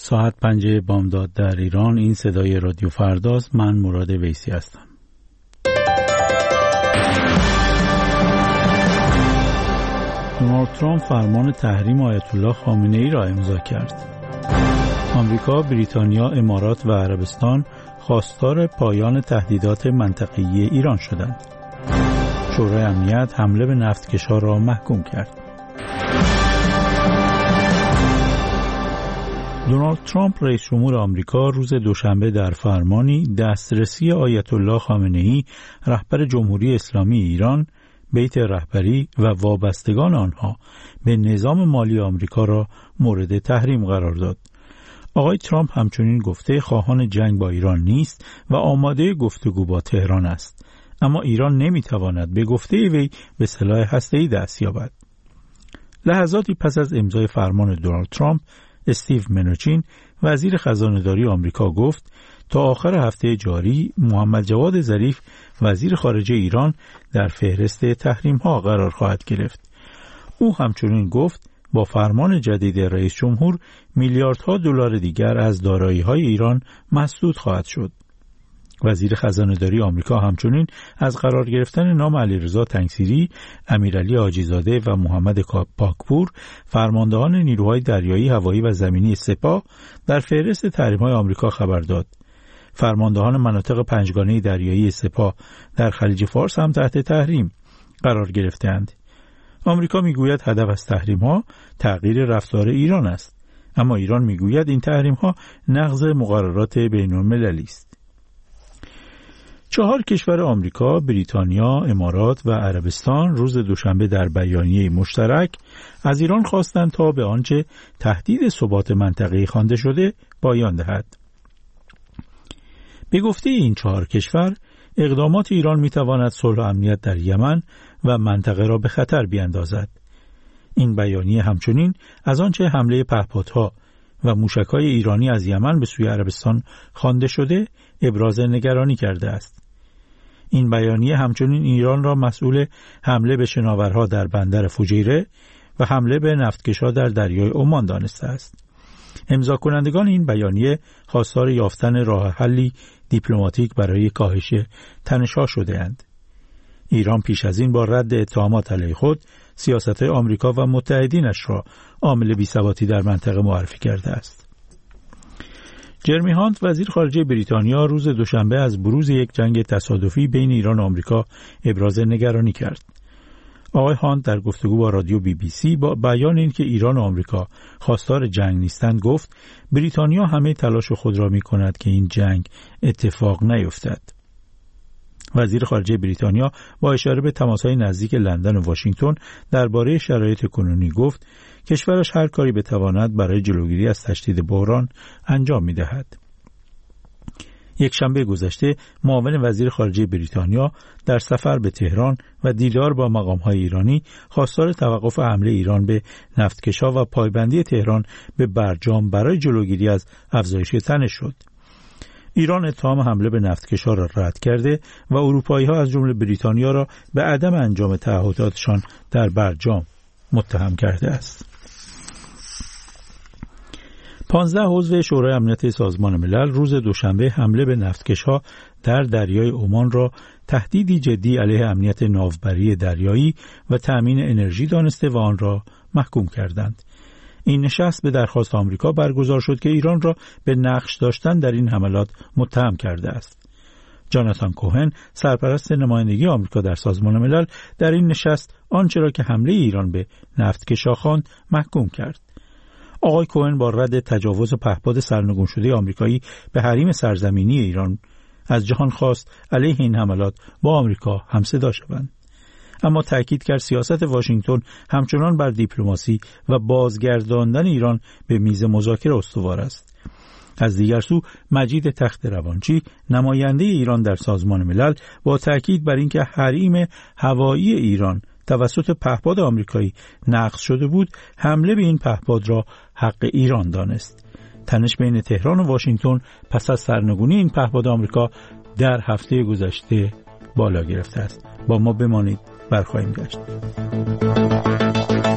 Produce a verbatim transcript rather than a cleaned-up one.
ساعت پنج بامداد در ایران. این صدای رادیو فرداست. من مراد ویسی هستم. دونالد ترامپ فرمان تحریم آیت الله خامنه ای را امضا کرد. آمریکا، بریتانیا، امارات و عربستان خواستار پایان تهدیدات منطقه‌ای ایران شدند. شورای امنیت حمله به نفتکش‌ها را محکوم کرد. دونالد ترامپ رئیس جمهور آمریکا روز دوشنبه در فرمانی دسترسی آیت الله خامنه ای رهبر جمهوری اسلامی ایران، بیت رهبری و وابستگان آنها به نظام مالی آمریکا را مورد تحریم قرار داد. آقای ترامپ همچنین گفته خواهان جنگ با ایران نیست و آماده گفتگو با تهران است، اما ایران نمیتواند به گفته وی به سلاح هسته‌ای دست یابد. لحظاتی پس از امضای فرمان دونالد ترامپ، استیو منوچین وزیر خزانه‌داری آمریکا گفت تا آخر هفته جاری محمد جواد ظریف وزیر خارجه ایران در فهرست تحریم‌ها قرار خواهد گرفت. او همچنین گفت با فرمان جدید رئیس جمهور میلیاردها دلار دیگر از دارایی‌های ایران مسدود خواهد شد. وزیر خزانه‌داری آمریکا همچنین از قرار گرفتن نام علیرضا تنگسیری، امیرعلی حاجی‌زاده و محمد پاکپور فرماندهان نیروهای دریایی، هوایی و زمینی سپاه در فهرست تحریم‌های آمریکا خبر داد. فرماندهان مناطق پنجگانه دریایی سپاه در خلیج فارس هم تحت تحریم قرار گرفتند. آمریکا میگوید هدف از تحریم‌ها تغییر رفتار ایران است، اما ایران میگوید این تحریم‌ها نقض مقررات بین‌المللی است. چهار کشور آمریکا، بریتانیا، امارات و عربستان روز دوشنبه در بیانیه مشترک از ایران خواستند تا به آنچه تهدید ثبات منطقه‌ای خوانده شده پایان دهد. به گفته این چهار کشور، اقدامات ایران می‌تواند صلح و امنیت در یمن و منطقه را به خطر بیاندازد. این بیانیه همچنین از آنچه حمله پهپادها و موشک‌های ایرانی از یمن به سوی عربستان خوانده شده ابراز نگرانی کرده است. این بیانیه همچنین ایران را مسئول حمله به شناورها در بندر فوجیره و حمله به نفتکش‌ها در دریای عمان دانسته است. امضا کنندگان این بیانیه خواستار یافتن راه حلی دیپلماتیک برای کاهش تنش‌ها شده‌اند. ایران پیش از این با رد اتهامات علیه خود سیاست آمریکا و متحدینش را عامل بی‌ثباتی در منطقه معرفی کرده است. جرمی هانت وزیر خارجه بریتانیا روز دوشنبه از بروز یک جنگ تصادفی بین ایران و آمریکا ابراز نگرانی کرد. آقای هانت در گفتگو با رادیو بی بی سی با بیان اینکه ایران و آمریکا خواستار جنگ نیستند گفت بریتانیا همه تلاش خود را می کند که این جنگ اتفاق نیفتد. وزیر خارجه بریتانیا با اشاره به تماس‌های نزدیک لندن و واشنگتن درباره شرایط کنونی گفت کشورش هر کاری بتواند برای جلوگیری از تشدید بحران انجام می‌دهد. یک شنبه گذشته معاون وزیر خارجه بریتانیا در سفر به تهران و دیدار با مقام‌های ایرانی خواستار توقف حمله ایران به نفتکش‌ها و پایبندی تهران به برجام برای جلوگیری از افزایش تنش شد. ایران اتهام حمله به نفتکش‌ها را رد کرده و اروپایی‌ها از جمله بریتانیا را به عدم انجام تعهداتشان در برجام متهم کرده است. پانزده عضو شورای امنیت سازمان ملل روز دوشنبه حمله به نفتکش‌ها در دریای عمان را تهدیدی جدی علیه امنیت ناوبری دریایی و تأمین انرژی دانسته و آن را محکوم کردند. این نشست به درخواست آمریکا برگزار شد که ایران را به نقش داشتن در این حملات متهم کرده است. جاناتان کوهن، سرپرست نمایندگی آمریکا در سازمان ملل، در این نشست آنچه را که حمله ایران به نفتکش‌ها خواند محکوم کرد. آقای کوهن با رد تجاوز پهپاد سرنگون شده آمریکایی به حریم سرزمینی ایران از جهان خواست علیه این حملات با آمریکا همصدا شوند. اما تأکید کرد سیاست واشنگتن همچنان بر دیپلماسی و بازگرداندن ایران به میز مذاکره استوار است. از دیگر سو مجید تخت روانچی، نماینده ایران در سازمان ملل، با تأکید بر اینکه حریم هوایی ایران توسط پهپاد آمریکایی نقض شده بود، حمله به این پهپاد را حق ایران دانست. تنش بین تهران و واشنگتن پس از سرنگونی این پهپاد آمریکا در هفته گذشته بالا گرفته است. با ما بمانید، برخواهیم گشت.